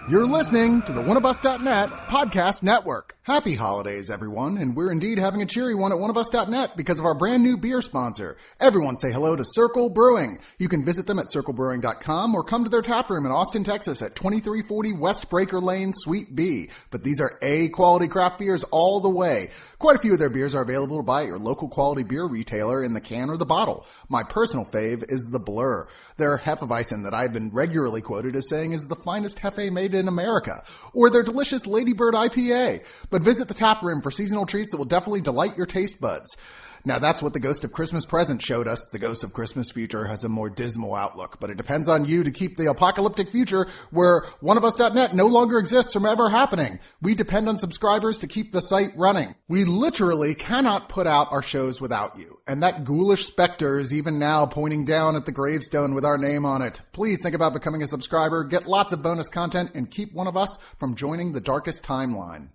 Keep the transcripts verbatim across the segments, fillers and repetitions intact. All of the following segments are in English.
You're listening to the one of us dot net podcast network. Happy holidays, everyone, and we're indeed having a cheery one at one of us dot net because of our brand new beer sponsor. Everyone say hello to Circle Brewing. You can visit them at circle brewing dot com or come to their tap room in Austin, Texas at twenty-three forty West Breaker Lane, Suite B. But these are A-quality craft beers all the way. Quite a few of their beers are available to buy at your local quality beer retailer in the can or the bottle. My personal fave is the Blur. Their Hefeweizen that I've been regularly quoted as saying is the finest Hefe made in America. Or their delicious Ladybird I P A. But visit the tap room for seasonal treats that will definitely delight your taste buds. Now that's what the Ghost of Christmas Present showed us. The Ghost of Christmas Future has a more dismal outlook, but it depends on you to keep the apocalyptic future where one of us dot net no longer exists from ever happening. We depend on subscribers to keep the site running. We literally cannot put out our shows without you. And that ghoulish specter is even now pointing down at the gravestone with our name on it. Please think about becoming a subscriber, get lots of bonus content, and keep one of us from joining the darkest timeline.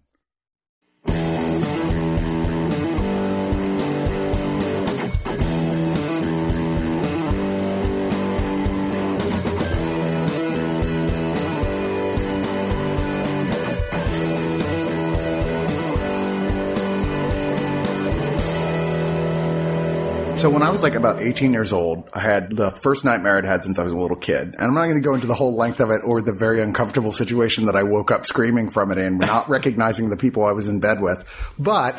So when I was like about eighteen years old, I had the first nightmare I'd had since I was a little kid. And I'm not going to go into the whole length of it or the very uncomfortable situation that I woke up screaming from it in, not recognizing the people I was in bed with. But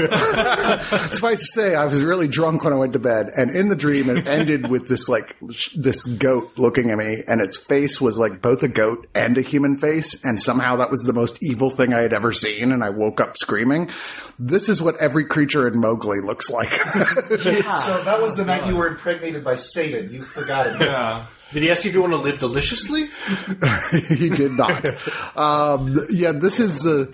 suffice to say, I was really drunk when I went to bed. And in the dream, it ended with this like this goat looking at me, and its face was like both a goat and a human face. And somehow that was the most evil thing I had ever seen. And I woke up screaming. This is what every creature in Mowgli looks like. Yeah. So that was the night you were impregnated by Satan. You forgot it. Yeah. Did he ask you if you want to live deliciously? He did not. Um, yeah, this is the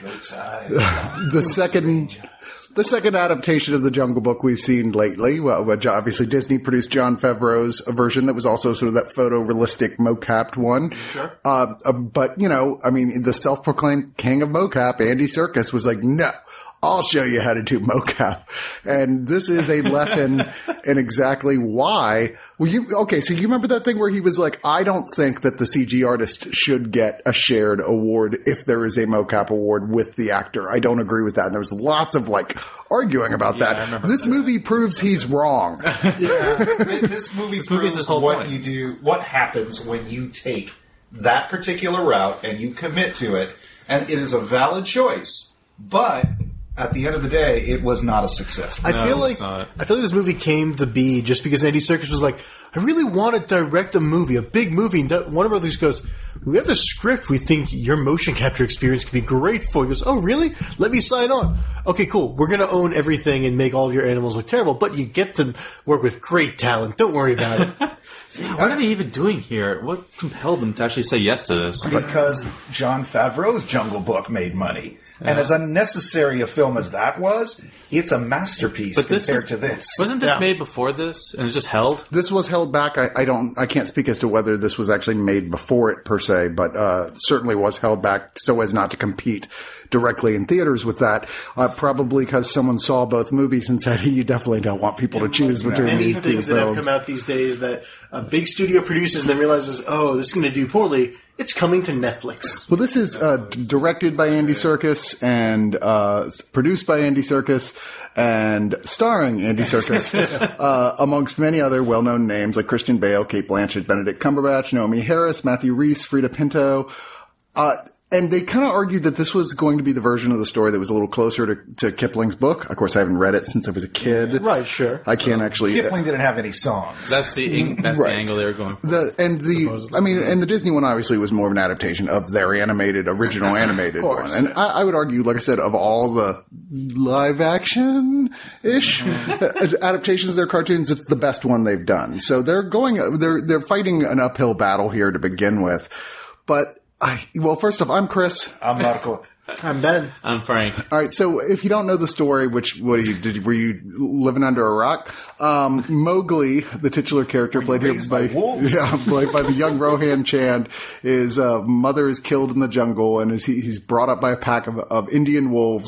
the second the second adaptation of the Jungle Book we've seen lately. Well, obviously Disney produced Jon Favreau's version that was also sort of that photorealistic mocapped one. Sure. Uh, uh, but you know, I mean, the self-proclaimed king of mocap, Andy Serkis, was like, no. I'll show you how to do mocap. And this is a lesson in exactly why. Well, you, okay, so you remember that thing where he was like, I don't think that the C G artist should get a shared award if there is a mocap award with the actor. I don't agree with that. And there was lots of like arguing about Yeah, I that. remember This that. movie proves he's wrong. Yeah. This movie This movie's proves this whole what point. you do, what happens when you take that particular route and you commit to it. And it is a valid choice. But at the end of the day, it was not a success. I No, feel like it's not. I feel like this movie came to be just because Andy Serkis was like, I really want to direct a movie, a big movie. And Warner Brothers goes, we have a script we think your motion capture experience could be great for. He goes, oh, really? Let me sign on. Okay, cool. We're going to own everything and make all of your animals look terrible, but you get to work with great talent. Don't worry about it. Yeah, what are they even doing here? What compelled them to actually say yes to this? Because Jon Favreau's Jungle Book made money. And as unnecessary a film as that was, it's a masterpiece But this compared was- to this. Wasn't this Yeah. made before this and it just held? This was held back. I, I don't. I can't speak as to whether this was actually made before it per se, but uh, certainly was held back so as not to compete directly in theaters with that. Uh, probably because someone saw both movies and said, "You definitely don't want people to choose between Many these two things that have films." come out these days that a big studio produces and then realizes, oh, this is going to do poorly. It's coming to Netflix. Well, this is uh, d- directed by Andy Serkis and uh, s- produced by Andy Serkis and starring Andy Serkis, uh, amongst many other well-known names like Christian Bale, Cate Blanchett, Benedict Cumberbatch, Naomi Harris, Matthew Rhys, Frida Pinto. Uh, And they kind of argued that this was going to be the version of the story that was a little closer to, to Kipling's book. Of course, I haven't read it since I was a kid. Right, sure. I can't actually. Kipling didn't have any songs. That's the that's Right. the angle they were going for. The and the I mean and the Disney one obviously was more of an adaptation of their animated original animated course, one. And I, I would argue, like I said, of all the live action ish adaptations of their cartoons, it's the best one they've done. So they're going they're they're fighting an uphill battle here to begin with. But I, well, first off, I'm Chris. I'm Marco. I'm Ben. I'm Frank. All right, so if you don't know the story, which what are you did? Were you living under a rock? Um, Mowgli, the titular character, played here raised by, by wolves? yeah, played by the young Rohan Chand. His uh, mother is killed in the jungle, and is he, he's brought up by a pack of, of Indian wolves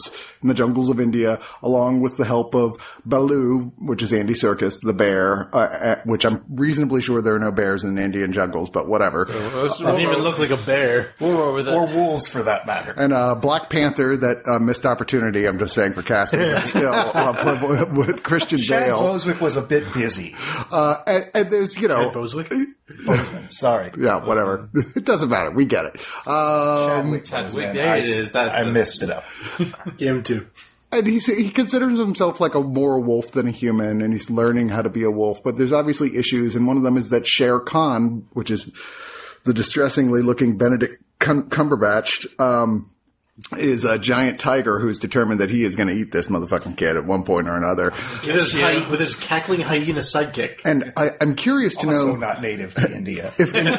in the jungles of India, along with the help of Baloo, which is Andy Serkis, the bear, uh, uh, which I'm reasonably sure there are no bears in Indian jungles, but whatever. It didn't even look like a bear. We'll roll with it. Or wolves, for that matter. And uh, Black Panther, that uh, missed opportunity, I'm just saying for casting, but still, uh, with, with Christian Chad Bale. Boswick was a bit busy. Uh, and, and there's, you know... Ed Boswick? Bozeman, sorry. Yeah, whatever. It doesn't matter. We get it. Um, Chadwick Chadwick, Boseman. there I, it is. That's I it. missed it up. Him too. and he's, he considers himself like a more wolf than a human, and he's learning how to be a wolf. But there's obviously issues, and one of them is that Shere Khan, which is the distressingly looking Benedict Cum- Cumberbatch, um, is a giant tiger who's determined that he is going to eat this motherfucking kid at one point or another. With his, hy- with his cackling hyena sidekick. And I, I'm curious to Also know not native to India. if in,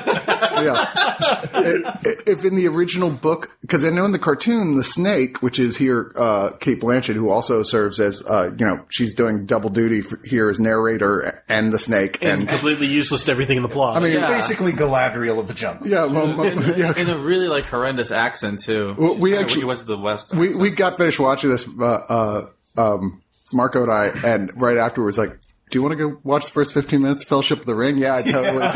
yeah, if in the original book, because I know in the cartoon, the snake, which is here, uh, Kate Blanchett, who also serves as, uh, you know, she's doing double duty for, here as narrator and the snake, And, and, completely useless to everything in the plot. I mean, It's Yeah. basically Galadriel of the jungle. yeah, well, in, yeah. in a really like horrendous accent too. Well, we Kinda actually- West of the West. we we got finished watching this, uh, uh, um, Marco and I, and right afterwards, like, do you want to go watch the first fifteen minutes of Fellowship of the Ring? Yeah, I totally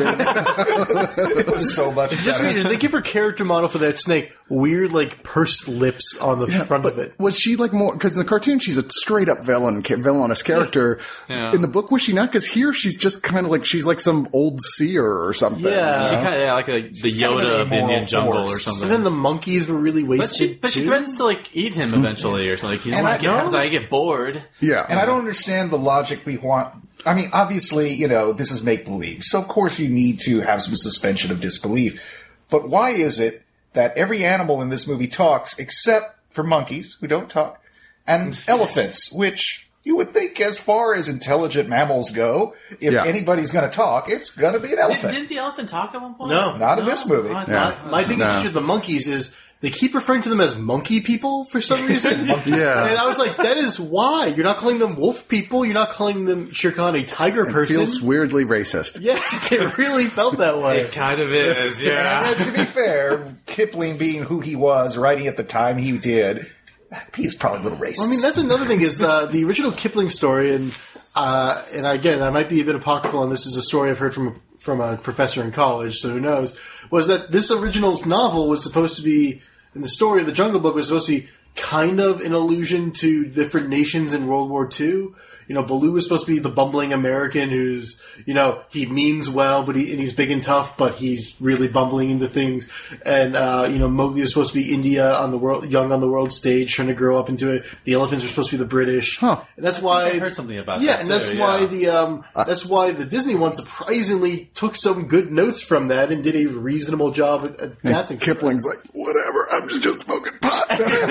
did. It was so much It's just better. weird. They give her character model for that snake weird, like, pursed lips on the front of it. Was she like more, because in the cartoon she's a straight up villain, ca- villainous character. Yeah. In the book, was she not? Because here she's just kind of like, she's like some old seer or something. Yeah. She you know? kind of yeah, like a, the kind of Yoda an of Indian immoral jungle force. or something. And then the monkeys were really but wasted, she, but she too. threatens to like eat him eventually or something. Like, you know And what I happens? don't- I get bored. Yeah. And I don't understand the logic we want. I mean, obviously, you know, this is make-believe. So, of course, you need to have some suspension of disbelief. But why is it that every animal in this movie talks, except for monkeys, who don't talk, and elephants, which you would think, as far as intelligent mammals go, if Yeah. anybody's going to talk, it's going to be an Did, elephant. didn't the elephant talk at one point? No. Not in this movie. Oh, I Yeah. thought- My biggest No. issue with the monkeys is they keep referring to them as monkey people for some reason. Yeah. And I was like, that is why. You're not calling them wolf people. You're not calling them Shere Khan a tiger It person. feels weirdly racist. Yeah, it really felt that way. It kind of is, yeah. And to be fair, Kipling being who he was, writing at the time he did, he was probably a little racist. I mean, that's another thing is the the original Kipling story, and uh, and again, I might be a bit apocryphal, and this is a story I've heard from from a professor in college, so who knows? Was that this original novel was supposed to be, in the story of the Jungle Book, was supposed to be kind of an allusion to different nations in World War Two. You know, Baloo was supposed to be the bumbling American who's, you know, he means well, but he, and he's big and tough, but he's really bumbling into things. And, uh, you know, Mowgli was supposed to be India on the world, young on the world stage, trying to grow up into it. The elephants were supposed to be the British. Huh. And that's why. I heard something about Yeah, that, and that's too, why yeah. the, um, that's why the Disney one surprisingly took some good notes from that and did a reasonable job at at adapting. Kipling's like, whatever, I'm just smoking pot.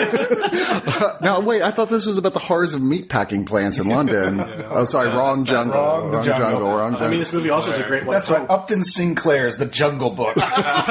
Uh, now, wait, I thought this was about the horrors of meatpacking plants in London. Oh, sorry, wrong that's not jungle. wrong, the Wrong jungle. jungle. Wrong jungle. I mean, this movie also has a great one. That's right. Upton Sinclair's The Jungle Book. Now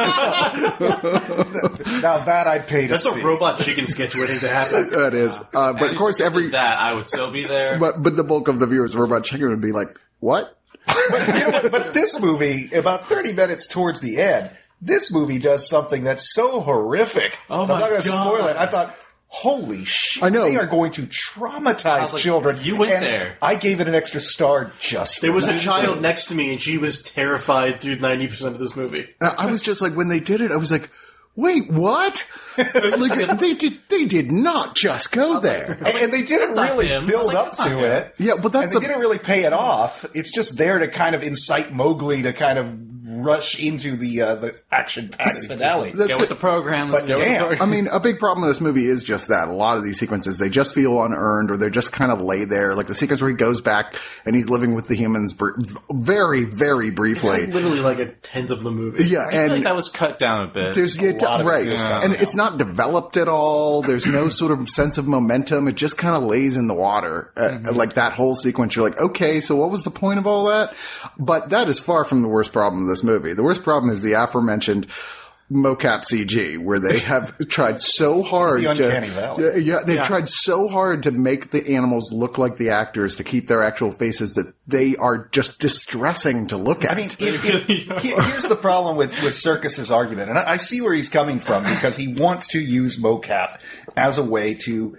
that I'd pay to That's see. a robot chicken sketch waiting to happen. That is. Uh, but of course, every, that I would still be there. but, but the bulk of the viewers of Robot Chicken would be like, what? But, you know what? But this movie, about thirty minutes towards the end, this movie does something that's so horrific. Oh I'm my not going to God. spoil it. I thought, holy shit. I know. They are going to traumatize like, children. you went And there. I gave it an extra star just for There was a that. child next to me, and she was terrified through ninety percent of this movie. Uh, I was just like, when they did it, I was like, wait, what? like, they did, they did not just go there. And, and they didn't not really him. I build was like, up that's not to him. it. Yeah, but that's and they the- didn't really pay it off. It's just there to kind of incite Mowgli to kind of rush into the uh, the action packed finale. That's Go it. with the program. Let's But go with the damn. program. I mean, a big problem with this movie is just that. A lot of these sequences, they just feel unearned, or they're just kind of lay there. Like the sequence where he goes back and he's living with the humans br- very, very briefly. Like, literally like a tenth of the movie. Yeah, I feel and like that was cut down a bit. there's yeah, lot of it right, was cut and down. it's not developed at all. There's no sort of sense of momentum. It just kind of lays in the water. Uh, Mm-hmm. Like that whole sequence, you're like, okay, so what was the point of all that? But that is far from the worst problem of this movie. The worst problem is the aforementioned mocap C G, where they have tried so hard the to, uncanny valley. yeah, yeah, they've Yeah. tried so hard to make the animals look like the actors to keep their actual faces that they are just distressing to look at. I mean, if, if, he- here's the problem with, with Circus's argument, and I, I see where he's coming from because he wants to use mocap as a way to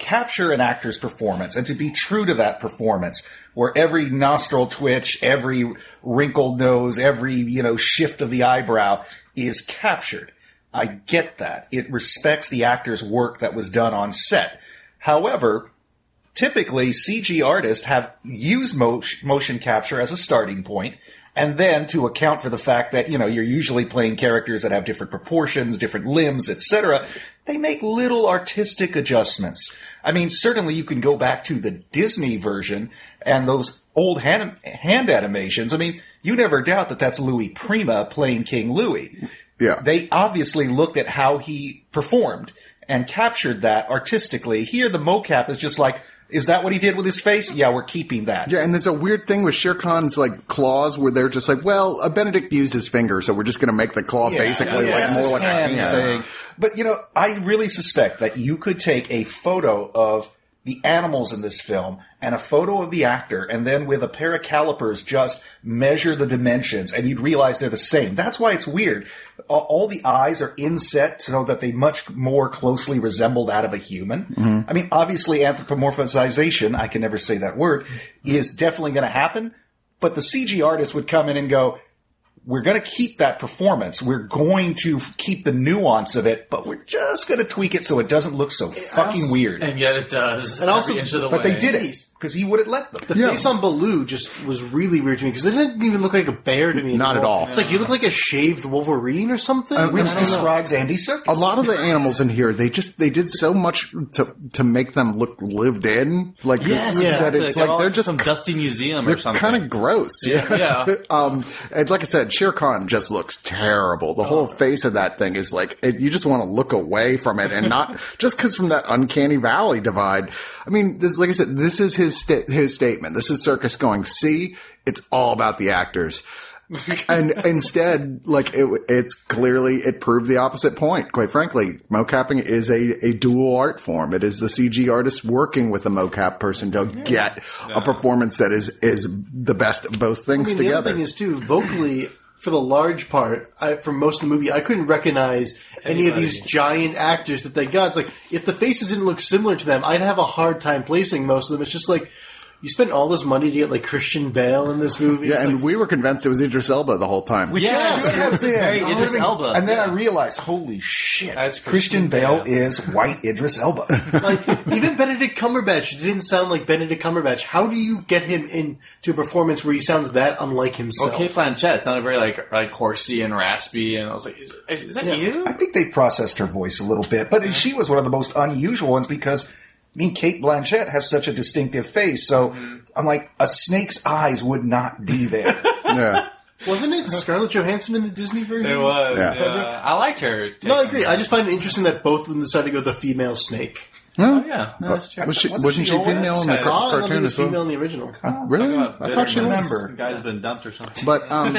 capture an actor's performance and to be true to that performance, where every nostril twitch, every wrinkled nose, every, you know, shift of the eyebrow is captured. I get that. It respects the actor's work that was done on set. However, typically C G artists have used motion, motion capture as a starting point, and then to account for the fact that, you know, you're usually playing characters that have different proportions, different limbs, et cetera, they make little artistic adjustments. I mean, certainly you can go back to the Disney version and those old hand, hand animations. I mean, you never doubt that that's Louis Prima playing King Louis. Yeah. They obviously looked at how he performed and captured that artistically. Here, the mocap is just like, is that what he did with his face? Yeah, we're keeping that. Yeah, and there's a weird thing with Shere Khan's like claws where they're just like, well, uh, Benedict used his finger, so we're just going to make the claw Yeah, basically yeah, like it's more this like a hand hand. thing. But, you know, I really suspect that you could take a photo of the animals in this film and a photo of the actor, and then with a pair of calipers just measure the dimensions, and you'd realize they're the same. That's why it's weird. All, all the eyes are inset so that they much more closely resemble that of a human. Mm-hmm. I mean, obviously anthropomorphization, I can never say that word, is definitely going to happen, but the C G artist would come in and go, we're going to keep that performance. We're going to f- keep the nuance of it, but we're just going to tweak it so it doesn't look so fucking also- weird. And yet it does. And also- every inch of the But way. they did it because he wouldn't let them. The Yeah. face on Baloo just was really weird to me because it didn't even look like a bear to me. Not anymore. at all. It's like you look like a shaved Wolverine or something. Uh, Which I don't know. describes Andy Serkis. A lot of the animals in here, they just they did so much to to make them look lived in, like Yes, that exactly. it's They're like all they're in just some dusty museum they're or something. kind of gross. Yeah. Yeah. um, and like I said, Shere Khan just looks terrible. The whole face of that thing is like it, you just want to look away from it, and not just because from that uncanny valley divide. I mean, this, like I said, this is his sta- his statement. This is Serkis going, see, it's all about the actors. And instead, like it, it's clearly it proved the opposite point. Quite frankly, mocapping is a, a dual art form. It is the C G artist working with the mocap person to get a performance that is is the best of both things I mean, the together. other thing is too, vocally, for the large part, I, for most of the movie, I couldn't recognize any of Anybody. these giant actors that they got. It's like, if the faces didn't look similar to them, I'd have a hard time placing most of them. It's just like, you spent all this money to get like Christian Bale in this movie. Yeah, It's and like, we were convinced it was Idris Elba the whole time. Which Yeah. it should have been. Very Idris Elba. And then Yeah. I realized, holy shit, That's Christian Christian Bale Bale. is white Idris Elba. like, even Benedict Cumberbatch didn't sound like Benedict Cumberbatch. How do you get him into a performance where he sounds that unlike himself? Okay, Blanchett sounded very like like horsey and raspy, and I was like, "Is, is that Yeah. you?" I think they processed her voice a little bit, but she was one of the most unusual ones because, I mean, Kate Blanchett has such a distinctive face, so I'm like, a snake's eyes would not be there. Yeah. Wasn't it Scarlett Johansson in the Disney version? It was. Yeah. Yeah. I liked her. No, I agree. I just find it interesting that both of them decided to go the female snake. Oh, yeah, no, that's true. Was she, Wasn't wasn't she she always? female in the I car- Oh, I don't think cartoon it was as well? female in the original. Really? Talk about I thought she was. bitterness. Remember. Guy's been dumped or something. But um,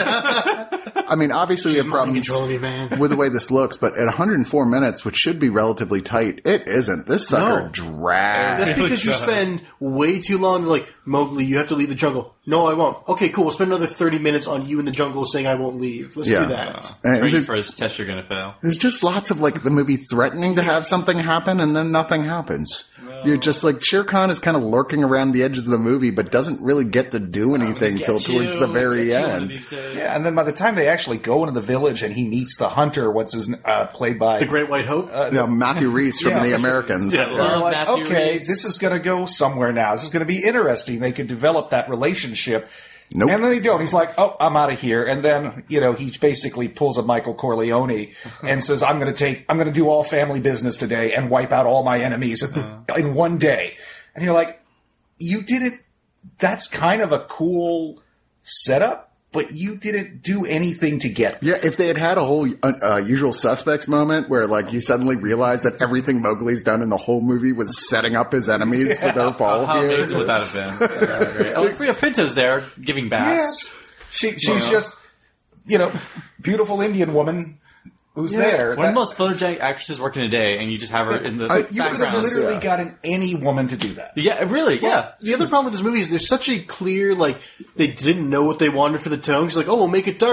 I mean, obviously we have problems Control me, man. with the way this looks. But at one hundred four minutes, which should be relatively tight, it isn't. This sucker No. drags. That's because you God. spend way too long. Like, Mowgli, you have to leave the jungle. No, I won't. Okay, cool. We'll spend another thirty minutes on you in the jungle saying I won't leave. Let's Yeah. do that. And Training there's- for his test, you're gonna fail. There's just lots of like the movie threatening to have something happen, and then nothing happens. You're just like Shere Khan is kind of lurking around the edges of the movie, but doesn't really get to do anything till towards the very end. Yeah, and then by the time they actually go into the village and he meets the hunter, what's his uh, played by The Great White Hope. You know, Matthew Reese from Yeah. The Americans. Yeah. they're Love like, Matthew okay, Reese. this is going to go somewhere now. This is going to be interesting. They could develop that relationship. Nope. And then they don't. He's like, oh, I'm out of here. And then, you know, he basically pulls a Michael Corleone and says, I'm going to take, I'm going to do all family business today and wipe out all my enemies in one day. And you're like, you didn't, that's kind of a cool setup, but you didn't do anything to get Yeah, if they had had a whole uh, uh, Usual Suspects moment where, like, you suddenly realize that everything Mowgli's done in the whole movie was setting up his enemies for their fall How here. amazing would that have been? Yeah, great. Oh, Rhea Pinto's there giving baths. She, she's just, you know, beautiful Indian woman who's there. One of That- the most photogenic actresses working today, and you just have her in the I- you could have background. literally Yeah. gotten any woman to do that. Yeah, really, yeah. The other problem with this movie is there's such a clear, like, they didn't know what they wanted for the tone. She's like, oh, we'll make it darker.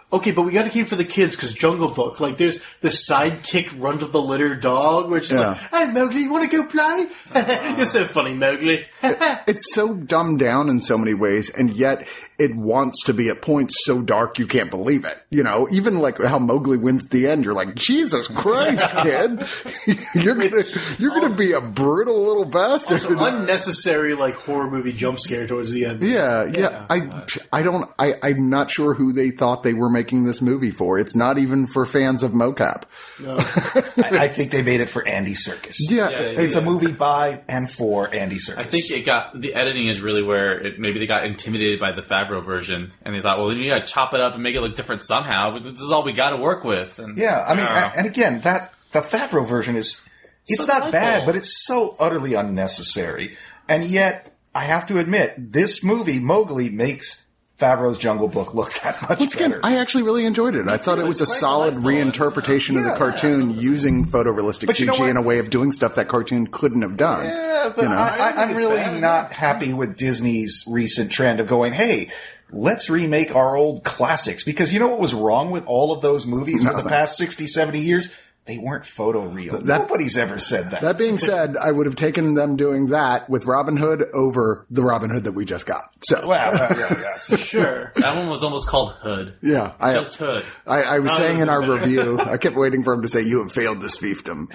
okay, but we got to keep it for the kids because Jungle Book. Like, there's the sidekick run of the litter dog, which is Yeah. like, hey, Mowgli, you want to go play? You're so funny, Mowgli. It's so dumbed down in so many ways, and yet it wants to be at points so dark you can't believe it. You know, even like how Mowgli wins at the end, you're like, Jesus Christ, kid, you're gonna you're gonna be a brutal little bastard. Also, unnecessary, like, horror movie jump scare towards the end. Yeah, yeah. I, I don't. I, I'm not sure who they thought they were making this movie for. It's not even for fans of mocap. No. I, I think they made it for Andy Serkis. Yeah, Yeah, they It's a movie by and for Andy Serkis. I think it got the editing is really where it, maybe they got intimidated by the Favreau version, and they thought, well, you got to chop it up and make it look different somehow. But this is all we got to work with. And, Yeah, I mean, don't know. and again, that the Favreau version is it's So not bad, delightful. but it's so utterly unnecessary. And yet, I have to admit, this movie Mowgli makes Favreau's Jungle Book look that much Once again, better. I actually really enjoyed it. I thought too. it was a It's quite solid delightful. reinterpretation of the Yeah, cartoon using photorealistic But you C G know what? in a way of doing stuff that cartoon couldn't have done. Yeah, but You know? I, I, I'm it's really bad. not happy with Disney's recent trend of going, hey, let's remake our old classics. Because you know what was wrong with all of those movies for the Nothing. past sixty, seventy years? They weren't photoreal. That- Nobody's ever said that. That being said, I would have taken them doing that with Robin Hood over the Robin Hood that we just got. So, Wow, yeah, yeah, yeah. Sure. that one was almost called Hood. yeah, I, Just Hood. I, I was Not saying in our even- review, I kept waiting for him to say, "You have failed this fiefdom."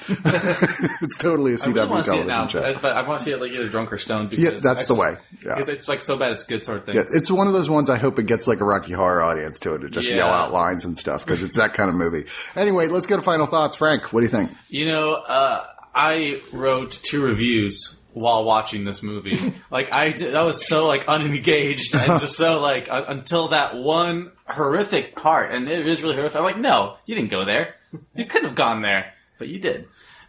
It's totally a I C really W want to see it television now, show. but I want to see it like either drunk or stoned. Because Yeah, that's the actually- way. Yeah. Because it's like so bad it's good sort of thing. Yeah, it's one of those ones I hope it gets like a Rocky Horror audience to it to just Yeah. yell out lines and stuff because it's that kind of movie. Anyway, let's go to final thoughts. Frank, what do you think? You know, uh, I wrote two reviews while watching this movie. Like I, did, I was so like unengaged and just so like uh, until that one horrific part, and it is really horrific. I'm like, no, you didn't go there. You couldn't have gone there, but you did.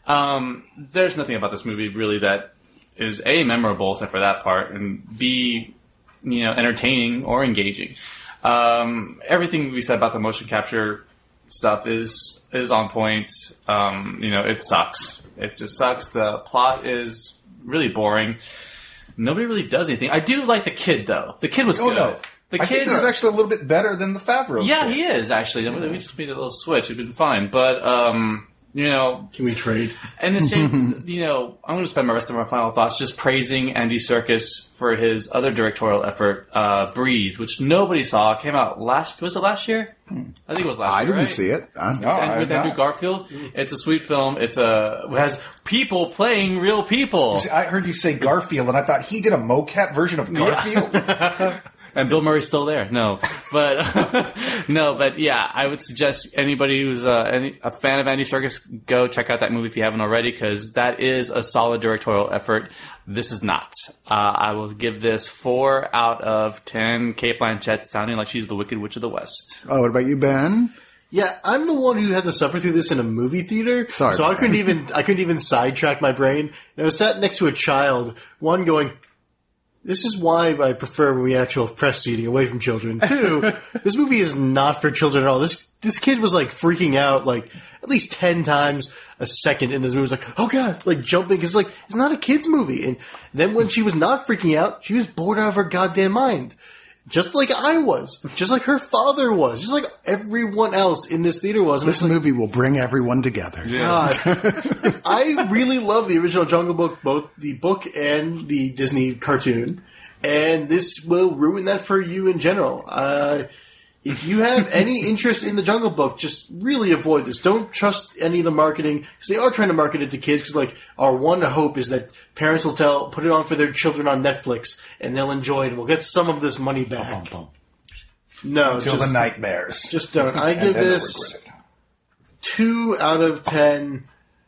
Um, there's nothing about this movie really that is A, memorable except for that part, and B, you know, entertaining or engaging. Um, everything we said about the motion capture stuff is is on point. Um, you know, it sucks. It just sucks. The plot is really boring. Nobody really does anything. I do like the kid though. The kid was Oh, good. no. The I kid think he's actually a little bit better than the Favreau. yeah, kid. he is actually. We just made a little switch. It'd been fine, but um, you know, Can we trade? and the same, you know, I'm going to spend my rest of my final thoughts just praising Andy Serkis for his other directorial effort, uh, Breathe, which nobody saw. It came out last, was it last year? I think it was last I year, didn't right? see it. I, No, And I with have Andrew not. Garfield, it's a sweet film. It's a it has people playing real people, See, I heard you say Garfield, and I thought he did a mocap version of Garfield. and Bill Murray's still there. No, but no, but yeah, I would suggest anybody who's uh, any, a fan of Andy Serkis go check out that movie if you haven't already, because that is a solid directorial effort. This is not. Uh, I will give this four out of ten. Kate Blanchett sounding like she's the Wicked Witch of the West. oh, what about you, Ben? Yeah, I'm the one who had to suffer through this in a movie theater. Sorry, so I man. couldn't even I couldn't even sidetrack my brain. And I was sat next to a child, one going, "This is why I prefer when we actual press seating away from children." Two, this movie is not for children at all. This this kid was like freaking out like at least ten times a second in this movie. It was like, "Oh god," like jumping because like it's not a kids movie. And then when she was not freaking out, she was bored out of her goddamn mind. Just like I was. Just like her father was. Just like everyone else in this theater was. And This it's like, movie will bring everyone together. God. I really love the original Jungle Book, both the book and the Disney cartoon. And this will ruin that for you in general. Uh, if you have any interest in the Jungle Book, just really avoid this. Don't trust any of the marketing, because they are trying to market it to kids, because like, our one hope is that parents will tell, put it on for their children on Netflix, and they'll enjoy it, and we'll get some of this money back. No, Until just, the nightmares. just don't. I And give then this regret it. two out of ten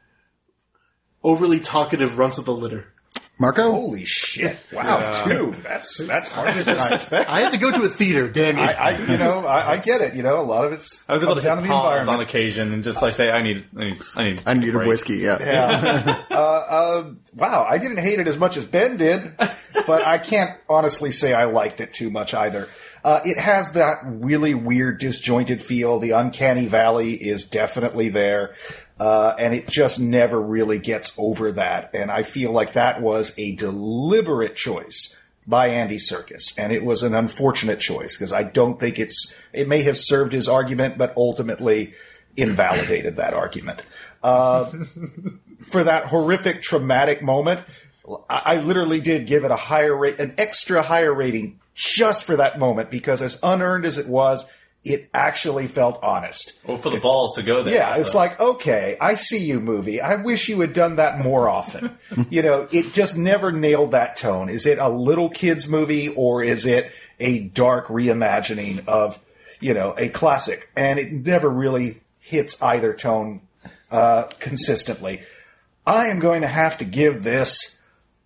overly talkative runts of the litter. Marco? Holy shit! Wow, two. That's that's harder than I expected. I had to go to a theater, damn you. I, I you know, I, I get it. You know, a lot of it's I was able to comes down hit to the pause on environment. occasion and just like say, I need, I need, I need, I need a break. whiskey, yeah. Yeah. uh, uh, wow, I didn't hate it as much as Ben did, but I can't honestly say I liked it too much either. Uh, it has that really weird, disjointed feel. The uncanny valley is definitely there. Uh, and it just never really gets over that. And I feel like that was a deliberate choice by Andy Serkis, and it was an unfortunate choice because I don't think it's it may have served his argument, but ultimately invalidated that argument. Uh, for that horrific, traumatic moment, I, I literally did give it a higher rate, an extra higher rating just for that moment because as unearned as it was, it actually felt honest. Well, for the balls to go there. Yeah, so. It's like, okay, I see you, movie. I wish you had done that more often. You know, it just never nailed that tone. Is it a little kid's movie or is it a dark reimagining of, you know, a classic? And it never really hits either tone uh, consistently. I am going to have to give this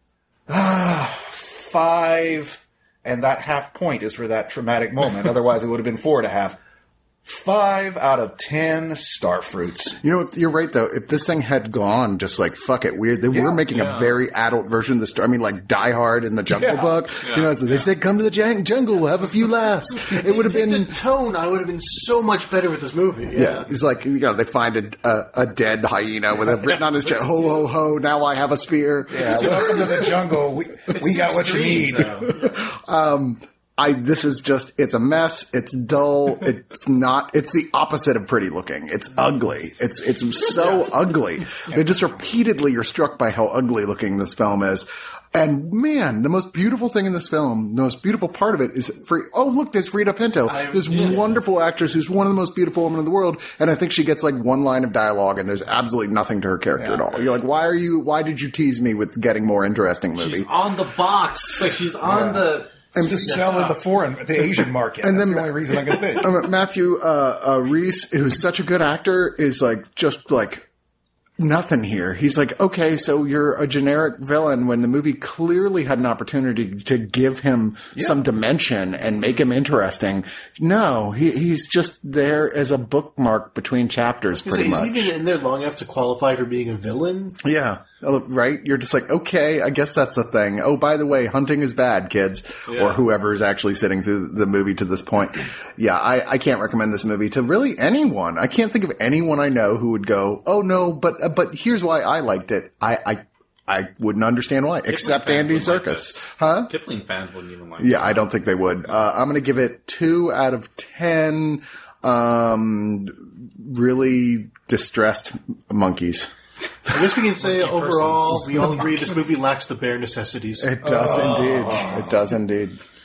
uh, five... And that half point is for that traumatic moment. Otherwise, it would have been four and a half. Five out of ten Starfruits. You know, you're right, though. If this thing had gone just like, fuck it, weird, they Yeah, were making yeah. a very adult version of the story. I mean, like Die Hard in the Jungle Yeah. Book. Yeah, You know, so they yeah. said, come to the jang- jungle, we'll have a few laughs. It would have The been... tone, I would have been so much better with this movie. Yeah. Yeah, it's like, you know, they find a, a, a dead hyena with a written on his chest, ho, ho, ho, now I have a spear. Yeah, welcome to the jungle. We, we got what you need. Um, I, this is just, it's a mess. It's dull. It's not, it's the opposite of pretty looking. It's ugly. It's, it's so ugly. They just repeatedly you're struck by how ugly looking this film is. And man, the most beautiful thing in this film, the most beautiful part of it is free. Oh, look, there's Frida Pinto, this yeah. wonderful actress who's one of the most beautiful women in the world. And I think she gets like one line of dialogue and there's absolutely nothing to her character at all. You're like, why are you, why did you tease me with getting more interesting movie? She's on the box. Like, she's on Yeah. the... And to sell in the foreign, the Asian market. And That's then- the only reason I can think. Um, Matthew uh, uh, Reese, who's such a good actor, is like just like nothing here. He's like, okay, so you're a generic villain when the movie clearly had an opportunity to give him some dimension and make him interesting. No, he, he's just there as a bookmark between chapters, pretty He's much. even in there long enough to qualify for being a villain. Yeah. Oh, right? You're just like, okay, I guess that's a thing. Oh, by the way, hunting is bad, kids. Yeah. Or whoever is actually sitting through the movie to this point. Yeah, I, I can't recommend this movie to really anyone. I can't think of anyone I know who would go, oh no, but, but here's why I liked it. I, I, I wouldn't understand why, except fans Andy would like Serkis. this. Huh? Kipling fans wouldn't even like Yeah, I don't think they would. Uh, I'm going to give it two out of ten, um, really distressed monkeys. I guess we can say overall, we all agree this movie lacks the bare necessities. It does indeed. It does indeed.